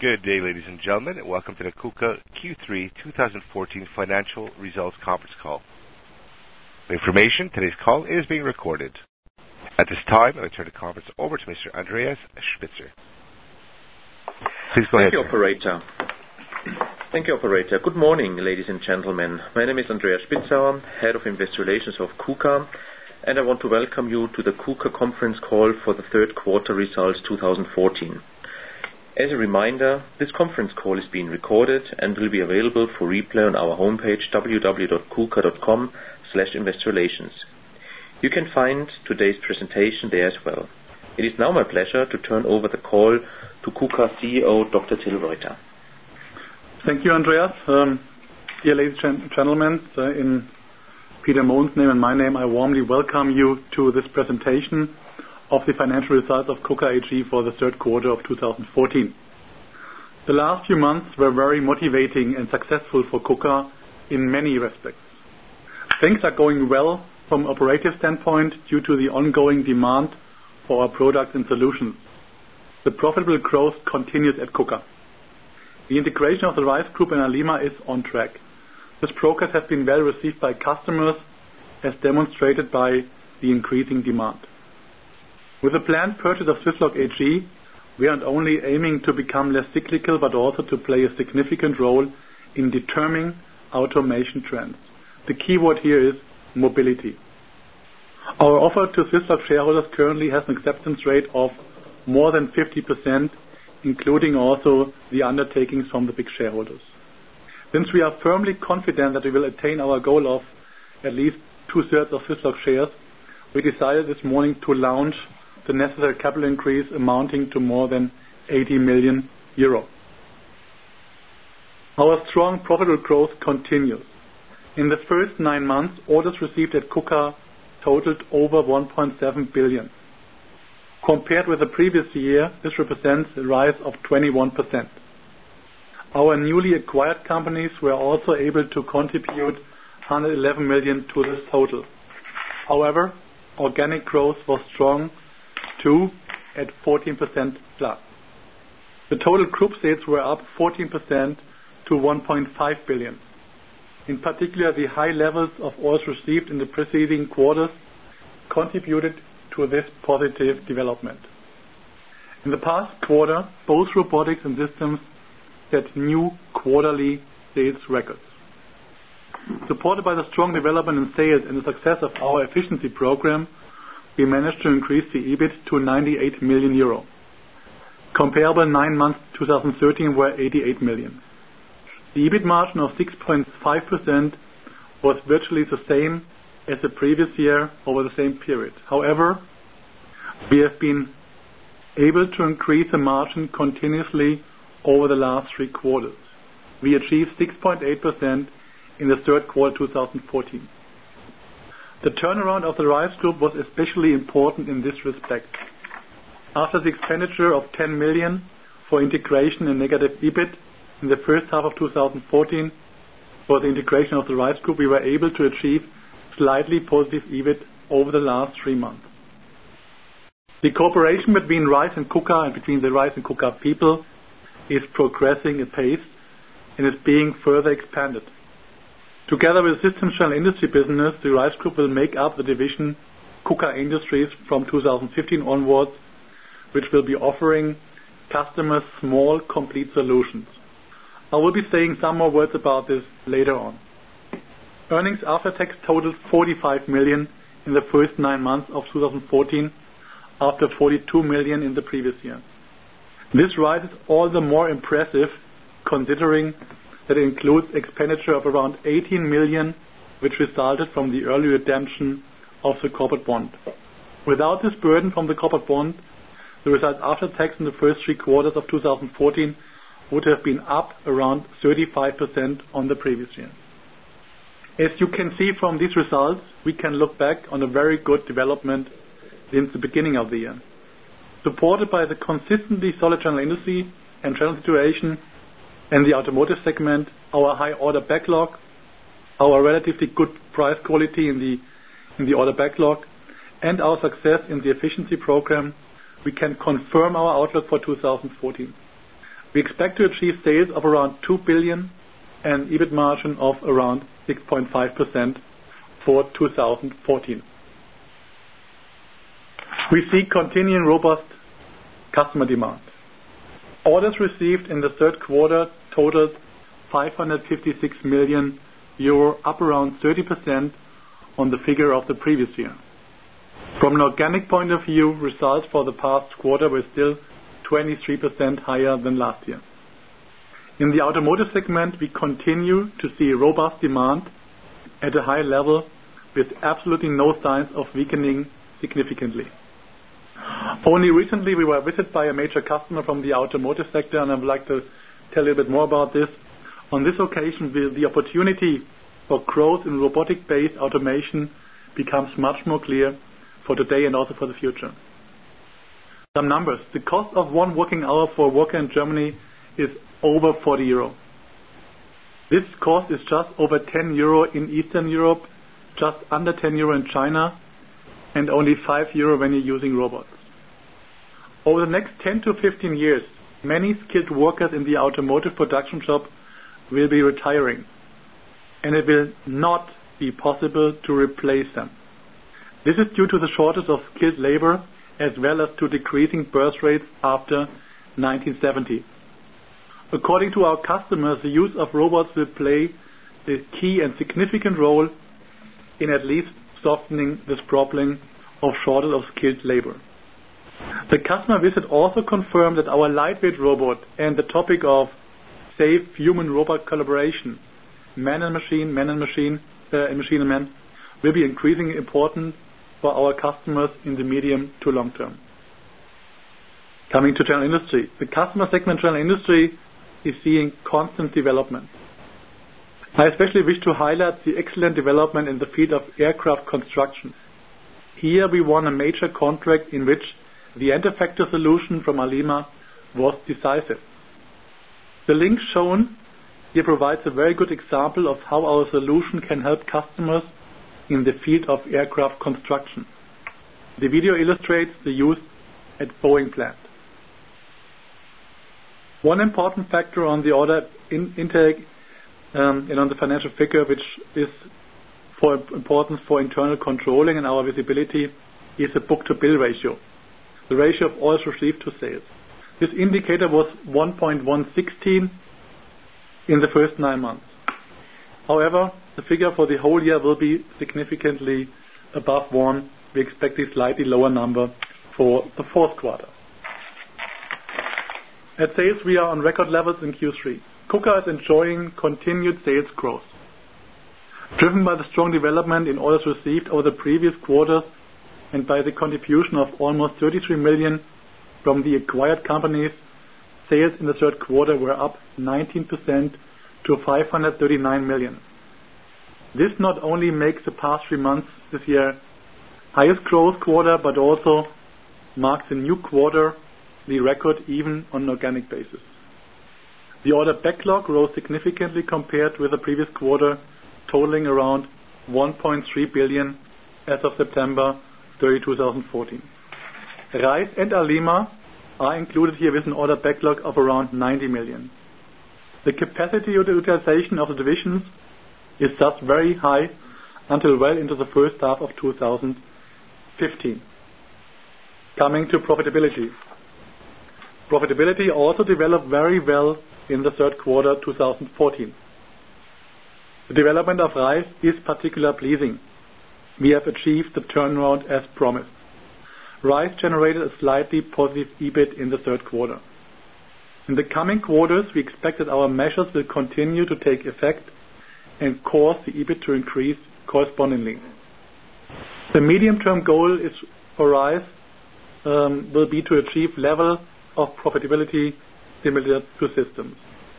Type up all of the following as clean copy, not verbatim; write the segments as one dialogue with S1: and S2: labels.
S1: Good day, ladies and gentlemen, and welcome to the KUKA Q3 2014 Financial Results Conference Call. For information, today's call is being recorded. At this time, I turn the conference over to Mr. Andreas Spitzer. Please go ahead.
S2: Thank you, operator. Good morning, ladies and gentlemen. My name is Andreas Spitzer, Head of Investor Relations of KUKA, and I want to welcome you to the KUKA conference call for the third quarter results 2014. As a reminder, this conference call is being recorded and will be available for replay on our homepage www.kuka.com/investorrelations. You can find today's presentation there as well. It is now my pleasure to turn over the call to KUKA CEO Dr. Till Reuter.
S3: Thank you, Andreas. Dear ladies and gentlemen, in Peter Mohn's name and my name, I warmly welcome you to this presentation of the financial results of KUKA AG for the third quarter of 2014. The last few months were very motivating and successful for KUKA in many respects. Things are going well from operative standpoint due to the ongoing demand for our products and solutions. The profitable growth continues at KUKA. The integration of the Rice Group and Alima is on track. This progress has been well received by customers, as demonstrated by the increasing demand. With the planned purchase of Swisslog AG, we are not only aiming to become less cyclical, but also to play a significant role in determining automation trends. The key word here is mobility. Our offer to Swisslog shareholders currently has an acceptance rate of more than 50%, including also the undertakings from the big shareholders. Since we are firmly confident that we will attain our goal of at least 2/3 of Swisslog shares, we decided this morning to launch the necessary capital increase amounting to more than 80 million euro. Our strong profitable growth continues. In the first 9 months, orders received at KUKA totaled over 1.7 billion. Compared with the previous year, this represents a rise of 21%. Our newly acquired companies were also able to contribute 111 million to this total. However, organic growth was strong too, at 14% plus. The total group sales were up 14% to 1.5 billion. In particular, the high levels of orders received in the preceding quarters contributed to this positive development. In the past quarter, both robotics and systems set new quarterly sales records. Supported by the strong development in sales and the success of our efficiency program, we managed to increase the EBIT to 98 million euro. Comparable 9 months 2013 were 88 million. The EBIT margin of 6.5% was virtually the same as the previous year over the same period. However, we have been able to increase the margin continuously over the last 3 quarters. We achieved 6.8% in the third quarter 2014. The turnaround of the Rice Group was especially important in this respect. After the expenditure of 10 million for integration and negative EBIT in the first half of 2014 for the integration of the Rice Group, we were able to achieve slightly positive EBIT over the last 3 months. The cooperation between Rice and KUKA and between the Rice and KUKA people is progressing at pace and is being further expanded. Together with Systems Channel Industry business, the Rice Group will make up the division KUKA Industries from 2015 onwards, which will be offering customers small, complete solutions. I will be saying some more words about this later on. Earnings after tax totaled 45 million in the first 9 months of 2014, after 42 million in the previous year. This rise is all the more impressive considering that it includes expenditure of around 18 million, which resulted from the early redemption of the corporate bond. Without this burden from the corporate bond, the result after tax in the first 3 quarters of 2014 would have been up around 35% on the previous year. As you can see from these results, we can look back on a very good development since the beginning of the year. Supported by the consistently solid general industry and channel situation and the automotive segment, our high order backlog, our relatively good price quality in the order backlog, and our success in the efficiency program, we can confirm our outlook for 2014. We expect to achieve sales of around 2 billion and EBIT margin of around 6.5% for 2014. We see continuing robust customer demand. Orders received in the third quarter totaled 556 million euro, up around 30% on the figure of the previous year. From an organic point of view, results for the past quarter were still 23% higher than last year. In the automotive segment, we continue to see robust demand at a high level with absolutely no signs of weakening significantly. Only recently we were visited by a major customer from the automotive sector, and I would like to tell you a bit more about this. On this occasion, the opportunity for growth in robotic-based automation becomes much more clear for today and also for the future. Some numbers. The cost of one working hour for a worker in Germany is over 40 euro. This cost is just over 10 euro in Eastern Europe, just under 10 euro in China, and only 5 euro when you're using robots. Over the next 10 to 15 years, many skilled workers in the automotive production shop will be retiring, and it will not be possible to replace them. This is due to the shortage of skilled labor as well as to decreasing birth rates after 1970. According to our customers, the use of robots will play a key and significant role in at least softening this problem of shortage of skilled labor. The customer visit also confirmed that our lightweight robot and the topic of safe human-robot collaboration, man and machine, machine and man, will be increasingly important for our customers in the medium to long term. Coming to general industry. The customer segment general industry is seeing constant development. I especially wish to highlight the excellent development in the field of aircraft construction. Here we won a major contract in which the end-effector solution from Alima was decisive. The link shown here provides a very good example of how our solution can help customers in the field of aircraft construction. The video illustrates the use at Boeing plant. One important factor on the order intake and on the financial figure, which is for importance for internal controlling and our visibility, is the book-to-bill ratio, the ratio of orders received to sales. This indicator was 1.116 in the first 9 months. However, the figure for the whole year will be significantly above 1. We expect a slightly lower number for the fourth quarter. At sales, we are on record levels in Q3. KUKA is enjoying continued sales growth, driven by the strong development in orders received over the previous quarters and by the contribution of almost 33 million from the acquired companies. Sales in the third quarter were up 19% to 539 million. This not only makes the past 3 months this year highest growth quarter, but also marks a new quarter, the record even on an organic basis. The order backlog rose significantly compared with the previous quarter, totaling around 1.3 billion as of September 30, 2014. Reis and Alima are included here with an order backlog of around 90 million. The capacity utilization of the divisions is thus very high until well into the first half of 2015. Coming to profitability. Profitability also developed very well in the third quarter 2014. The development of Reis is particularly pleasing. We have achieved the turnaround as promised. Reis generated a slightly positive EBIT in the third quarter. In the coming quarters, we expect that our measures will continue to take effect and cause the EBIT to increase correspondingly. The medium-term goal is for Reis will be to achieve level of profitability similar to systems.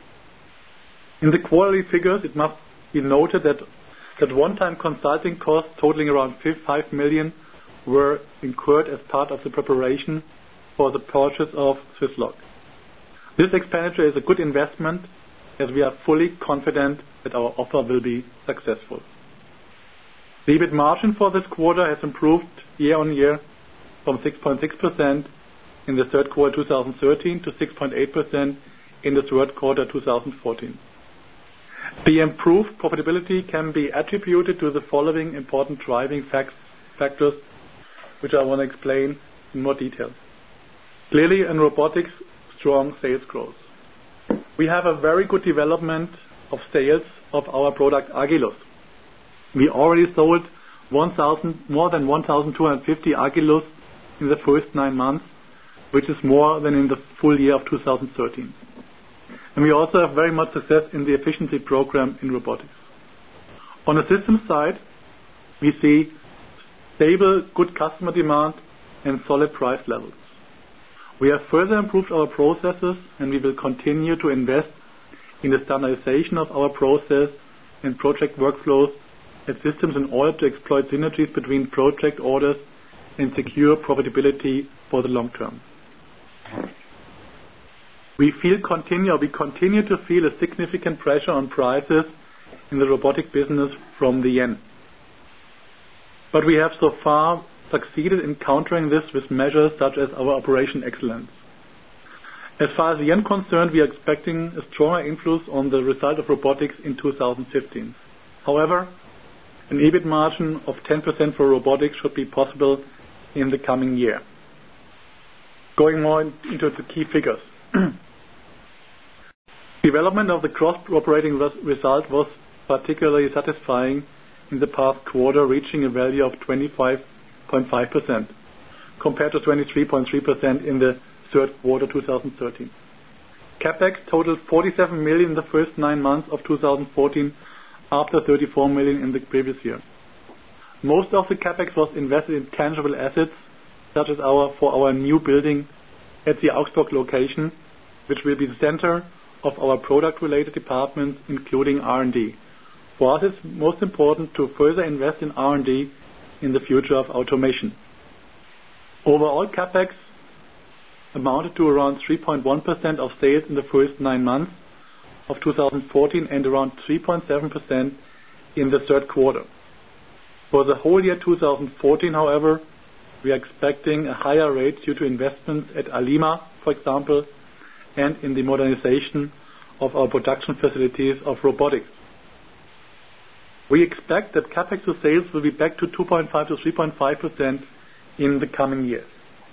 S3: In the quarterly figures, it must be noted that one-time consulting costs totaling around 5 million were incurred as part of the preparation for the purchase of Swisslog. This expenditure is a good investment as we are fully confident that our offer will be successful. The EBIT margin for this quarter has improved year on year from 6.6% in the third quarter 2013 to 6.8% in the third quarter 2014. The improved profitability can be attributed to the following important driving factors, which I want to explain in more detail. Clearly, in robotics, strong sales growth. We have a very good development of sales of our product Agilus. We already sold more than 1,250 Agilus in the first 9 months, which is more than in the full year of 2013. And we also have very much success in the efficiency program in robotics. On the system side, we see stable, good customer demand and solid price levels. We have further improved our processes, and we will continue to invest in the standardization of our process and project workflows and systems in order to exploit synergies between project orders and secure profitability for the long term. We continue to feel a significant pressure on prices in the robotic business from the yen. But we have so far succeeded in countering this with measures such as our Operation Excellence. As far as the yen is concerned, we are expecting a stronger influence on the result of robotics in 2015. However, an EBIT margin of 10% for robotics should be possible in the coming year. Going more into the key figures. Development of the gross operating result was particularly satisfying in the past quarter, reaching a value of 25.5% compared to 23.3% in the third quarter 2013. CapEx totaled 47 million in the first 9 months of 2014 after 34 million in the previous year. Most of the CapEx was invested in tangible assets, such as for our new building at the Augsburg location, which will be the center of our product-related departments, including R&D. For us, it's most important to further invest in R&D in the future of automation. Overall, CapEx amounted to around 3.1% of sales in the first 9 months of 2014 and around 3.7% in the third quarter. For the whole year 2014, however, we are expecting a higher rate due to investments at Alima, for example, and in the modernization of our production facilities of robotics. We expect that CapEx to sales will be back to 2.5 to 3.5% in the coming years.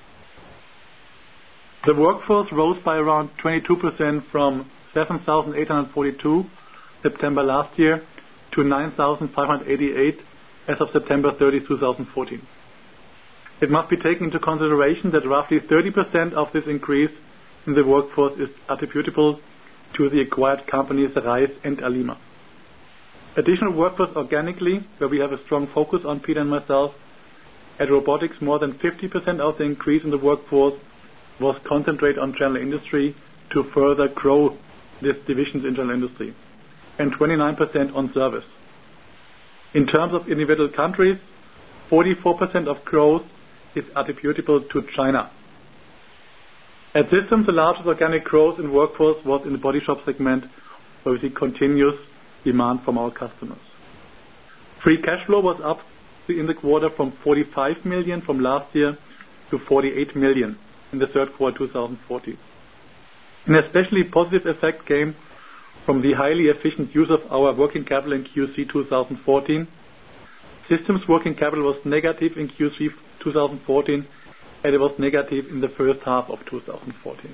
S3: The workforce rose by around 22% from 7,842 September last year to 9,588 as of September 30, 2014. It must be taken into consideration that roughly 30% of this increase in the workforce is attributable to the acquired companies Reis and Alima. Additional workforce organically, where we have a strong focus on Peter and myself, at robotics more than 50% of the increase in the workforce was concentrated on general industry to further grow this division's in general industry, and 29% on service. In terms of individual countries, 44% of growth is attributable to China. At Systems, the largest organic growth in workforce was in the body shop segment, where we see continuous demand from our customers. Free cash flow was up in the quarter from 45 million from last year to 48 million in the third quarter 2014. An especially positive effect came from the highly efficient use of our working capital in Q3 2014. Systems working capital was negative in Q3 2014, and it was negative in the first half of 2014.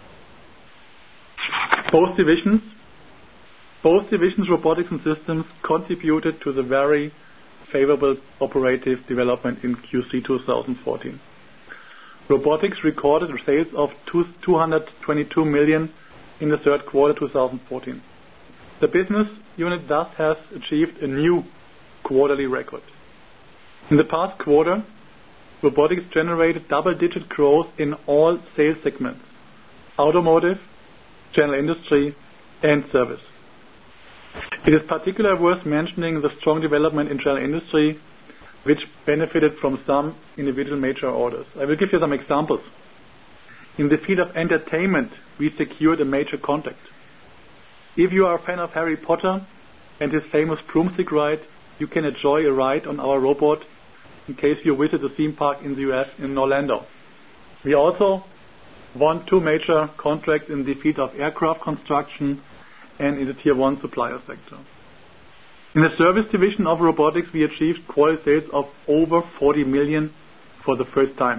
S3: Both divisions, robotics and systems, contributed to the very favorable operative development in Q3 2014. Robotics recorded sales of 222 million in the third quarter 2014. The business unit thus has achieved a new quarterly record. In the past quarter, robotics generated double-digit growth in all sales segments: automotive, general industry, and service. It is particularly worth mentioning the strong development in general industry, which benefited from some individual major orders. I will give you some examples. In the field of entertainment, we secured a major contract. If you are a fan of Harry Potter and his famous broomstick ride, you can enjoy a ride on our robot in case you visit the theme park in the US in Orlando. We also won 2 major contracts in the field of aircraft construction and in the Tier 1 supplier sector. In the service division of robotics, we achieved quarterly sales of over 40 million for the first time.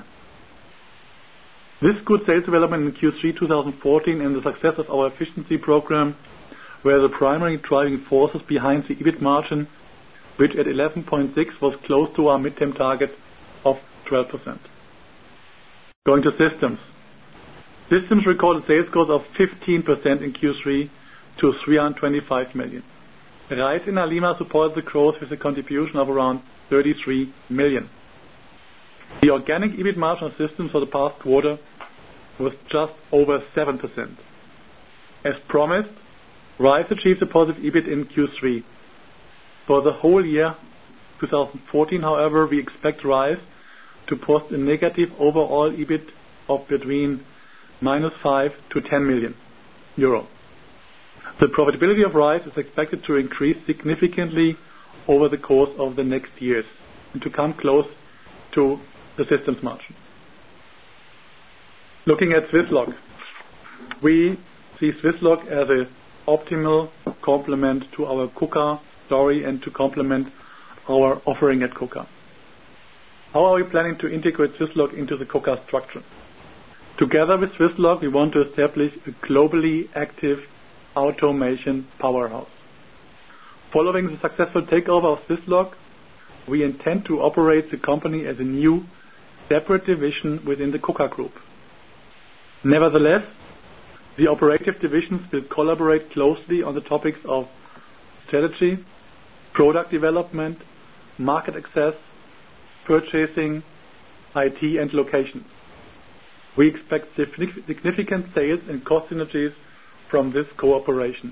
S3: This good sales development in Q3 2014 and the success of our efficiency program were the primary driving forces behind the EBIT margin, which at 11.6 was close to our midterm target of 12%. Going to systems. Systems recorded sales growth of 15% in Q3 to 325 million. RISE in Alima supported the growth with a contribution of around 33 million. The organic EBIT margin of systems for the past quarter was just over 7%. As promised, RISE achieved a positive EBIT in Q3. For the whole year 2014, however, we expect RISE to post a negative overall EBIT of between -5 to 10 million euro. The profitability of RISE is expected to increase significantly over the course of the next years and to come close to the systems margin. Looking at Swisslog, we see Swisslog as an optimal complement to our KUKA story and to complement our offering at KUKA. How are we planning to integrate Swisslog into the KUKA structure? Together with Swisslog, we want to establish a globally active automation powerhouse. Following the successful takeover of Swisslog, we intend to operate the company as a new separate division within the KUKA Group. Nevertheless, the operative divisions will collaborate closely on the topics of strategy, product development, market access, purchasing, IT and location. We expect significant sales and cost synergies from this cooperation.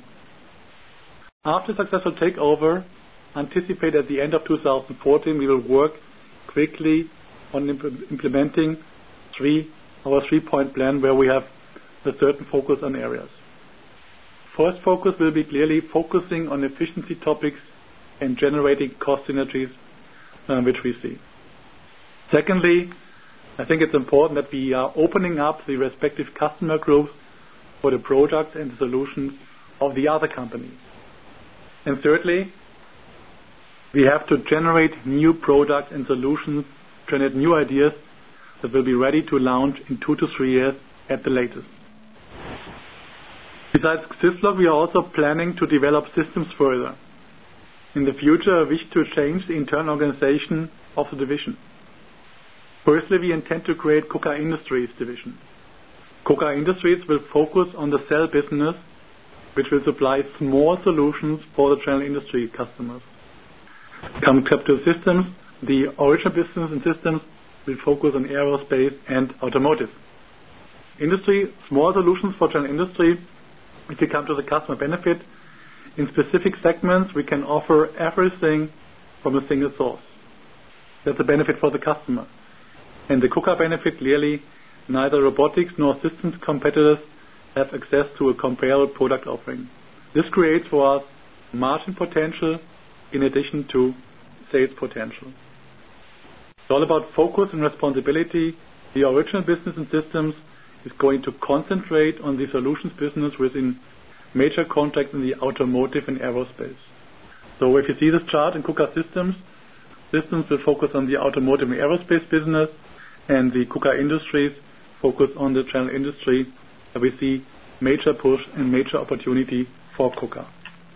S3: After successful takeover, anticipated at the end of 2014, we will work quickly on implementing our 3-point plan where we have a certain focus on areas. First focus will be clearly focusing on efficiency topics and generating cost synergies, which we see. Secondly, I think it's important that we are opening up the respective customer groups for the products and the solutions of the other companies. And thirdly, we have to generate new products and solutions, generate new ideas that will be ready to launch in 2 to 3 years at the latest. Besides Swisslog, we are also planning to develop systems further. In the future, we wish to change the internal organization of the division. Firstly, we intend to create KUKA Industries division. KUKA Industries will focus on the cell business, which will supply small solutions for the general industry customers. Coming up to systems, the original business and systems will focus on aerospace and automotive. Industry, small solutions for general industry. If we come to the customer benefit, in specific segments we can offer everything from a single source. That's a benefit for the customer. And the KUKA benefit, clearly, neither robotics nor systems competitors have access to a comparable product offering. This creates for us margin potential in addition to sales potential. It's all about focus and responsibility. The original business and systems is going to concentrate on the solutions business within major contracts in the automotive and aerospace. So if you see this chart in KUKA Systems will focus on the automotive and aerospace business, and the KUKA Industries focus on the general industry. We see major push and major opportunity for KUKA.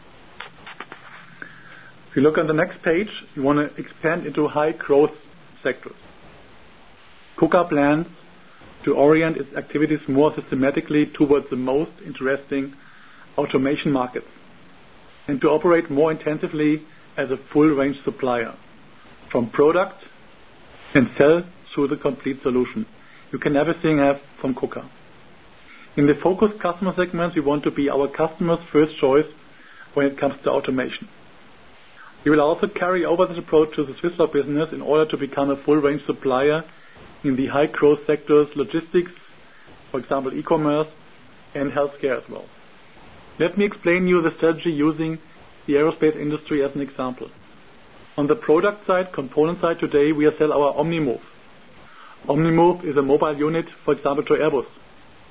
S3: If you look on the next page, you want to expand into high growth sectors. KUKA plans to orient its activities more systematically towards the most interesting automation markets and to operate more intensively as a full range supplier from product and sell through the complete solution. You can everything have from KUKA. In the focused customer segments, we want to be our customers' first choice when it comes to automation. We will also carry over this approach to the Swisslog business in order to become a full range supplier in the high growth sectors, logistics, for example e-commerce, and healthcare as well. Let me explain you the strategy using the aerospace industry as an example. On the product side, component side, today we sell our OmniMove. OmniMove is a mobile unit, for example, to Airbus.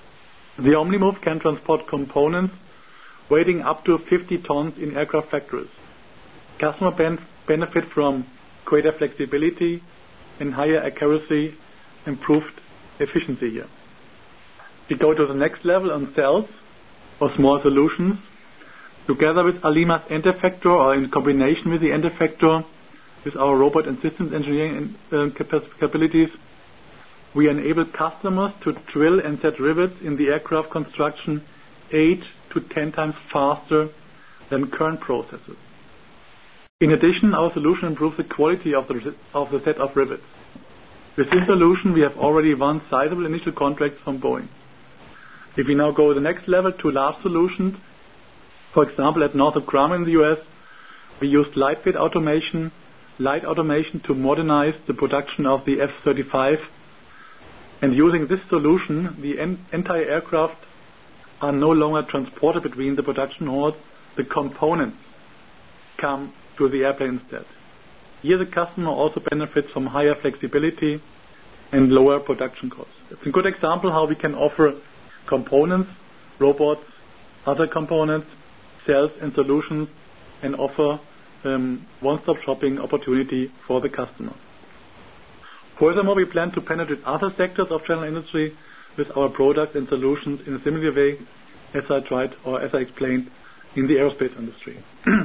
S3: The Omnimove can transport components weighing up to 50 tons in aircraft factories. Customer benefit from greater flexibility and higher accuracy, improved efficiency here. We go to the next level on cells or small solutions. Together with Alima's Entefactor, or in combination with the Entefactor, with our robot and systems engineering capabilities, we enable customers to drill and set rivets in the aircraft construction 8 to 10 times faster than current processes. In addition, our solution improves the quality of the set of rivets. With this solution, we have already won sizable initial contracts from Boeing. If we now go to the next level to large solutions, for example, at Northrop Grumman in the US, we used light automation to modernize the production of the F-35. And using this solution, the entire aircraft are no longer transported between the production halls. The components come to the airplane instead. Here the customer also benefits from higher flexibility and lower production costs. It's a good example how we can offer components, robots, other components, cells and solutions, and offer one-stop shopping opportunity for the customer. Furthermore, we plan to penetrate other sectors of general industry with our products and solutions in a similar way as I explained in the aerospace industry.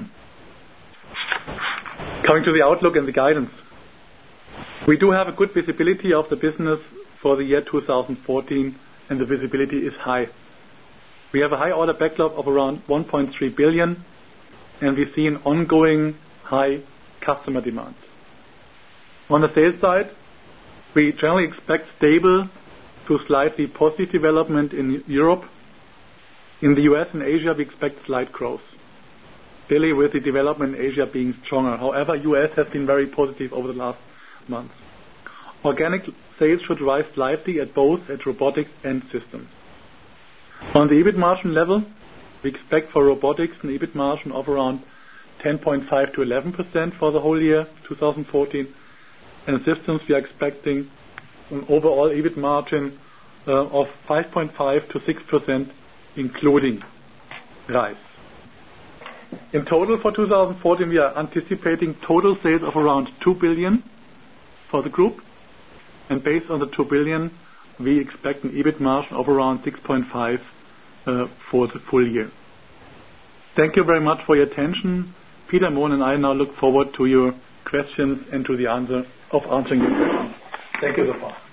S3: Coming to the outlook and the guidance. We do have a good visibility of the business for the year 2014, and the visibility is high. We have a high order backlog of around 1.3 billion, and we see an ongoing high customer demand. On the sales side, we generally expect stable to slightly positive development in Europe. In the US and Asia, we expect slight growth, clearly with the development in Asia being stronger. However, US has been very positive over the last months. Organic sales should rise slightly at robotics and systems. On the EBIT margin level, we expect for robotics an EBIT margin of around 10.5 to 11% for the whole year 2014. And in systems, we are expecting an overall EBIT margin of 5.5 to 6%, including RISE. In total for 2014, we are anticipating total sales of around 2 billion for the group. And based on the 2 billion, we expect an EBIT margin of around 6.5 for the full year. Thank you very much for your attention. Peter Mohn and I now look forward to your questions and to the answering your questions. Thank you so far.